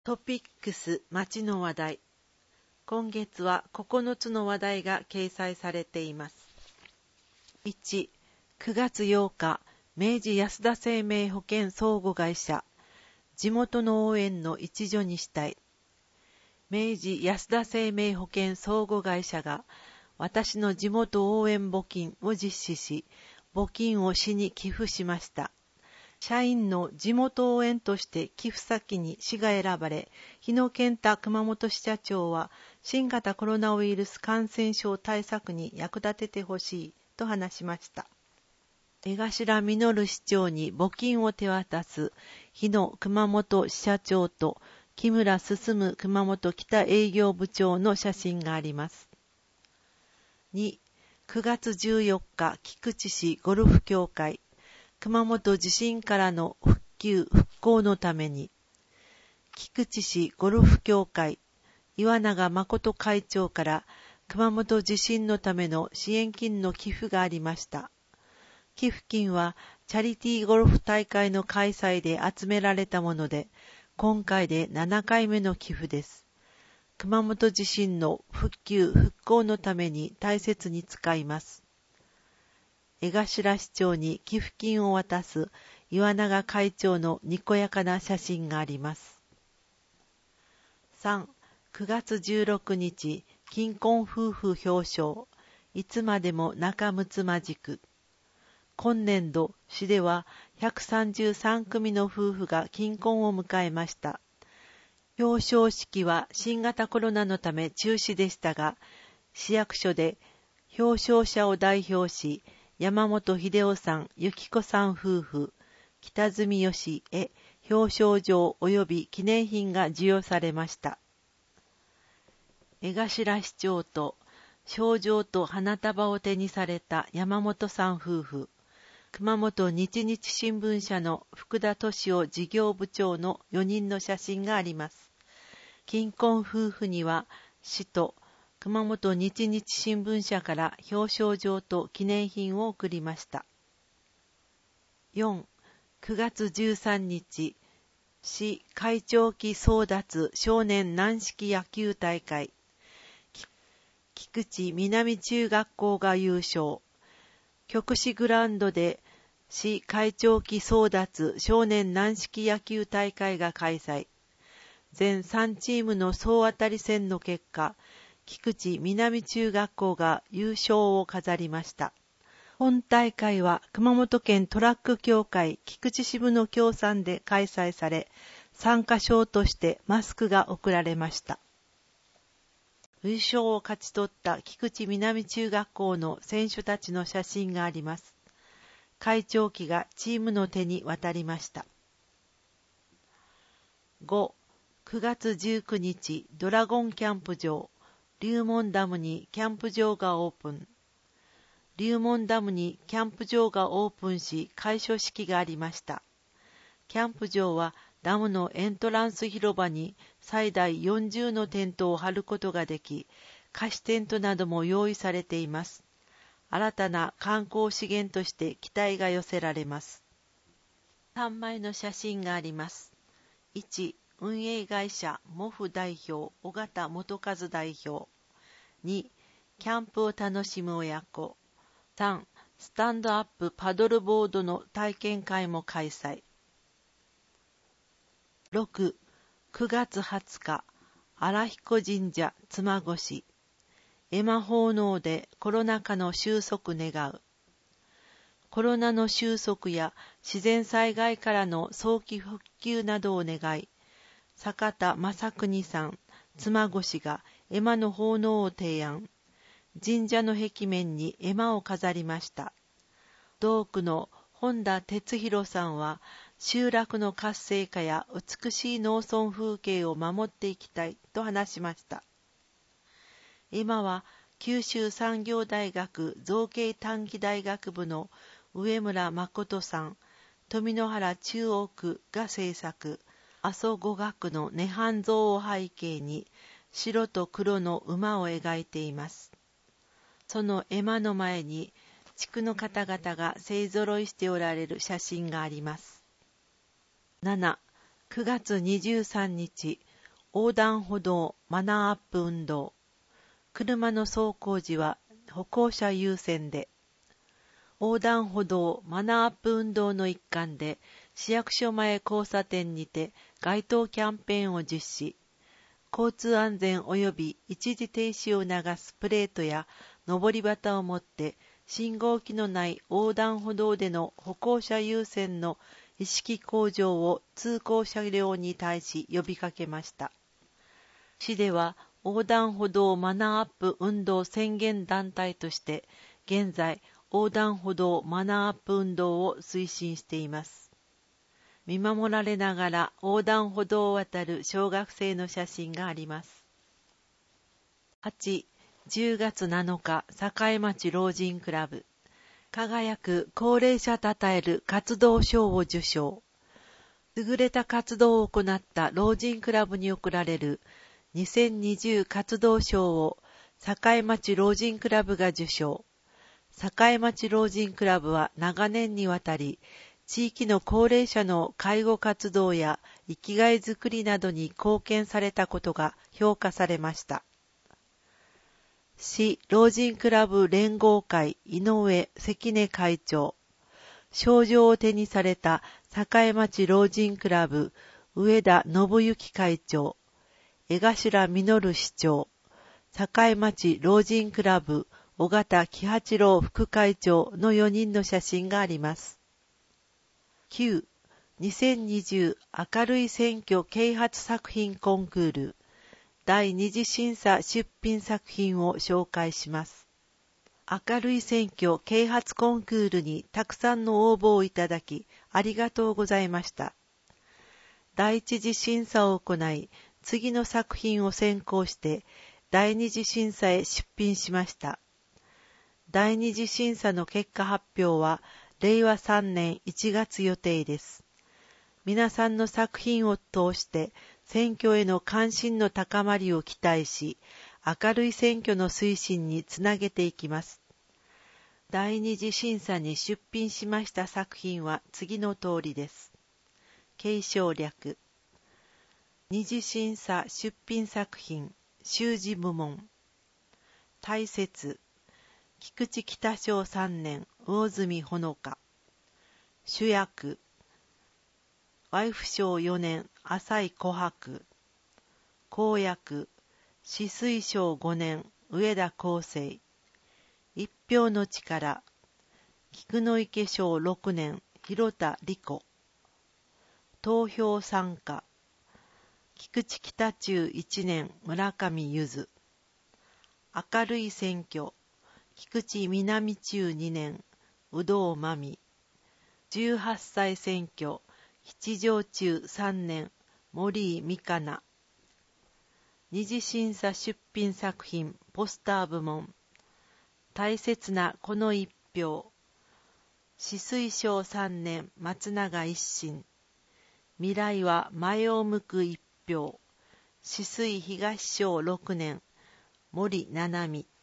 トピックス街の話題。今月は9つの話題が掲載されています。1、9月8日、明治安田生命保険相互会社、地元の応援の一助にしたい。明治安田生命保険相互会社が、私の地元応援募金を実施し、募金を市に寄付しました。社員の地元応援として寄付先に市が選ばれ、日野健太熊本支社長は新型コロナウイルス感染症対策に役立ててほしいと話しました。江頭実市長に募金を手渡す日野熊本支社長と木村進熊本北営業部長の写真があります。2、9月14日、菊池市ゴルフ協会。熊本地震からの復旧・復興のために、菊池市ゴルフ協会、岩永誠会長から熊本地震のための支援金の寄付がありました。寄付金はチャリティーゴルフ大会の開催で集められたもので、今回で7回目の寄付です。熊本地震の復旧・復興のために大切に使います。江頭市長に寄付金を渡す岩永会長のにこやかな写真があります。3、9月16日、金婚夫婦表彰。いつまでも仲睦まじく。今年度、市では133組の夫婦が金婚を迎えました。表彰式は新型コロナのため中止でしたが、市役所で表彰者を代表し、山本秀夫さん、幸子さん夫婦、北住吉へ表彰状及び記念品が授与されました。江頭市長と賞状と花束を手にされた山本さん夫婦、熊本日日新聞社の福田敏夫事業部長の4人の写真があります。金婚夫婦には市と熊本日日新聞社から表彰状と記念品を贈りました。4、9月13日、市会長期争奪少年軟式野球大会。菊池南中学校が優勝。極市グラウンドで市会長期争奪少年軟式野球大会が開催。全3チームの総当たり戦の結果、菊池南中学校が優勝を飾りました。本大会は熊本県トラック協会菊池支部の協賛で開催され、参加賞としてマスクが贈られました。優勝を勝ち取った菊池南中学校の選手たちの写真があります。会長旗がチームの手に渡りました。5、9月19日、ドラゴンキャンプ場。龍門ダムにキャンプ場がオープン。龍門ダムにキャンプ場がオープンし、開所式がありました。キャンプ場はダムのエントランス広場に最大40のテントを張ることができ、貸しテントなども用意されています。新たな観光資源として期待が寄せられます。3枚の写真があります。1、運営会社モフ代表尾形元和代表。2、キャンプを楽しむ親子。3、スタンドアップパドルボードの体験会も開催。6、9月20日、荒彦神社妻越。絵馬奉納でコロナ禍の収束願う。コロナの収束や自然災害からの早期復旧などを願い、坂田正邦さん、妻越が絵馬の奉納を提案。神社の壁面に絵馬を飾りました。同区の本田哲弘さんは、集落の活性化や美しい農村風景を守っていきたいと話しました。絵馬は九州産業大学造形短期大学部の上村誠さん、富野原中央区が制作。阿蘇五岳の涅槃像を背景に白と黒の馬を描いています。その絵馬の前に地区の方々が勢ぞろいしておられる写真があります。7、9月23日、 横断歩道マナーアップ運動。車の走行時は歩行者優先で。横断歩道マナーアップ運動の一環で、市役所前交差点にて街頭キャンペーンを実施。交通安全及び一時停止を促すプレートや上り旗を持って、信号機のない横断歩道での歩行者優先の意識向上を通行車両に対し呼びかけました。市では横断歩道マナーアップ運動宣言団体として、現在横断歩道マナーアップ運動を推進しています。見守られながら横断歩道を渡る小学生の写真があります。8、10月7日、栄町老人クラブ。輝く高齢者たたえる活動賞を受賞。優れた活動を行った老人クラブに贈られる2020活動賞を栄町老人クラブが受賞。栄町老人クラブは長年にわたり、地域の高齢者の介護活動や生きがいづくりなどに貢献されたことが評価されました。市老人クラブ連合会井上関根会長、賞状を手にされた栄町老人クラブ上田信之会長、江頭実市長、栄町老人クラブ尾形喜八郎副会長の4人の写真があります。9、2020明るい選挙啓発作品コンクール第2次審査出品作品を紹介します。明るい選挙啓発コンクールにたくさんの応募をいただきありがとうございました。第一次審査を行い、次の作品を選考して第二次審査へ出品しました。第二次審査の結果発表は令和3年1月予定です。皆さんの作品を通して選挙への関心の高まりを期待し、明るい選挙の推進につなげていきます。第二次審査に出品しました作品は次の通りです。継承略。二次審査出品作品、習字部門。大切。菊池北賞3年、魚住ほのか。主役。ワイフ賞4年、浅井琥珀。公約。紫水賞5年、上田康生。一票の力。菊の池賞6年、広田理子。投票参加。菊池北中1年、村上ゆず。明るい選挙。菊池南中2年、有働真美。18歳選挙。吉祥中3年、森井美香奈。二次審査出品作品ポスター部門。大切なこの一票。紫水賞3年、松永一心。未来は前を向く一票。紫水東賞6年、森七海。